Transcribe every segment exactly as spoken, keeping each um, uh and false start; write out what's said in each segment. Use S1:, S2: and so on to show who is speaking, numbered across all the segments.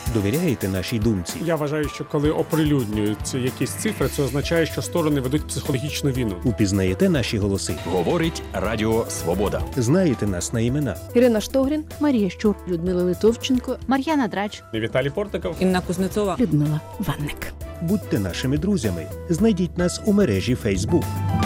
S1: Довіряєте нашій думці?
S2: Я вважаю, що коли оприлюднюються якісь цифри, це означає, що сторони ведуть психологічну війну.
S1: Упізнаєте наші голоси?
S3: Говорить Радіо Свобода.
S1: Знаєте нас на імена?
S4: Ірина Штогрін, Марія Щур, Людмила Литовченко, Мар'яна Драч,
S2: Віталій Портников,
S5: Інна Кузнецова,
S4: Людмила Ванник.
S1: Будьте нашими друзями. Знайдіть нас у мережі Facebook.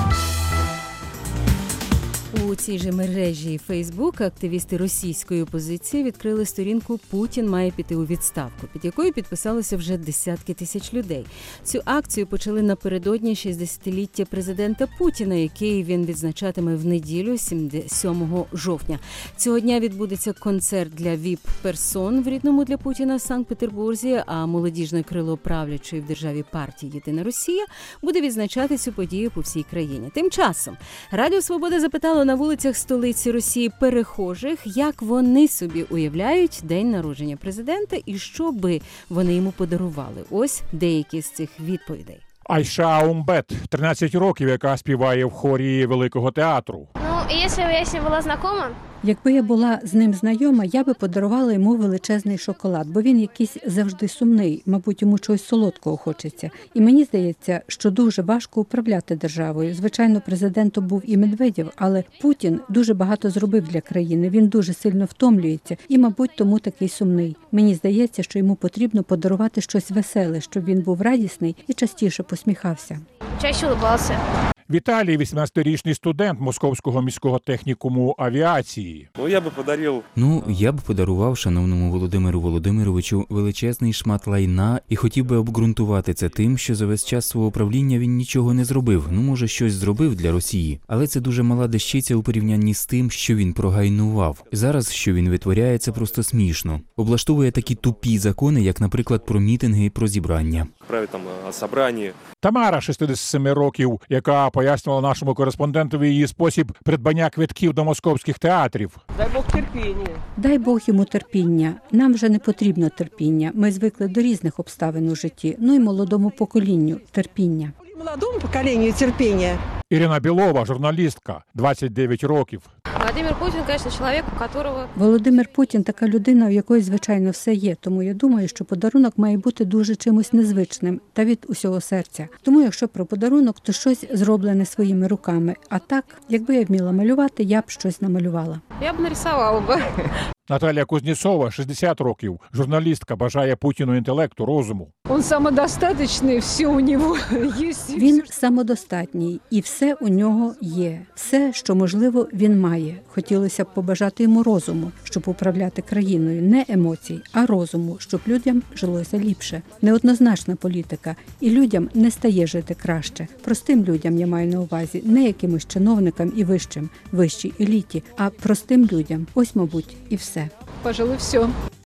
S6: У цій же мережі Facebook активісти російської опозиції відкрили сторінку «Путін має піти у відставку», під якою підписалося вже десятки тисяч людей. Цю акцію почали напередодні шістдесятиліття президента Путіна, який він відзначатиме в неділю, сьомого жовтня. Цього дня відбудеться концерт для віп-персон в рідному для Путіна Санкт-Петербурзі, а молодіжне крило правлячої в державі партії «Єдина Росія» буде відзначати цю подію по всій країні. Тим часом Радіо Свобода запитало на вулицях столиці Росії перехожих, як вони собі уявляють день народження президента і що би вони йому подарували. Ось деякі з цих відповідей.
S7: Айша Умбет, тринадцять років, яка співає в хорі Великого театру.
S8: Ну, якщо б я з ним була знайома,
S9: Якби я була з ним знайома, я би подарувала йому величезний шоколад, бо він якийсь завжди сумний, мабуть, йому чогось солодкого хочеться. І мені здається, що дуже важко управляти державою. Звичайно, президентом був і Медведєв, але Путін дуже багато зробив для країни, він дуже сильно втомлюється і, мабуть, тому такий сумний. Мені здається, що йому потрібно подарувати щось веселе, щоб він був радісний і частіше посміхався.
S8: чаще улыбався.
S7: Віталій, вісімнадцятирічний студент Московського міського технікуму авіації.
S10: Ну, я би подарив...
S11: Ну, я б подарував шановному Володимиру Володимировичу величезний шмат лайна і хотів би обґрунтувати це тим, що за весь час свого правління він нічого не зробив. Ну, може, щось зробив для Росії. Але це дуже мала дещиця у порівнянні з тим, що він прогайнував. Зараз, що він витворяє, це просто смішно. Облаштовує такі тупі закони, як, наприклад, про мітинги і про зібрання.
S10: Править там о собранні.
S7: Тамара, шістдесят сім років, яка пояснювала нашому кореспондентові її спосіб придбання квитків до московських театрів.
S5: дай Бог терпіння.
S9: Дай Бог йому терпіння. Нам вже не потрібно терпіння. Ми звикли до різних обставин у житті. Ну і молодому поколінню терпіння.
S5: Молодому поколенню терпіння.
S7: Ірина Білова, журналістка, двадцять дев'ять років.
S8: Володимир Путін, звісно, чоловік, у якого...
S9: Володимир Путін – така людина, у якої, звичайно, все є. Тому я думаю, що подарунок має бути дуже чимось незвичним та від усього серця. Тому, якщо про подарунок, то щось зроблене своїми руками. А так, якби я вміла малювати, я б щось намалювала.
S8: Я б нарисувала б.
S7: Наталія Кузнєцова, шістдесят років, журналістка, бажає Путіну інтелекту, розуму.
S5: Він самодостаточний, все у нього є.
S9: Він самодостатній, і все у нього є. Все, що, можливо, він має. Хотілося б побажати йому розуму, щоб управляти країною. Не емоцій, а розуму, щоб людям жилося ліпше. Неоднозначна політика, і людям не стає жити краще. Простим людям я маю на увазі, не якимось чиновникам і вищим, вищій еліті, а простим людям. Ось, мабуть, і все.
S5: Пожалуй, все.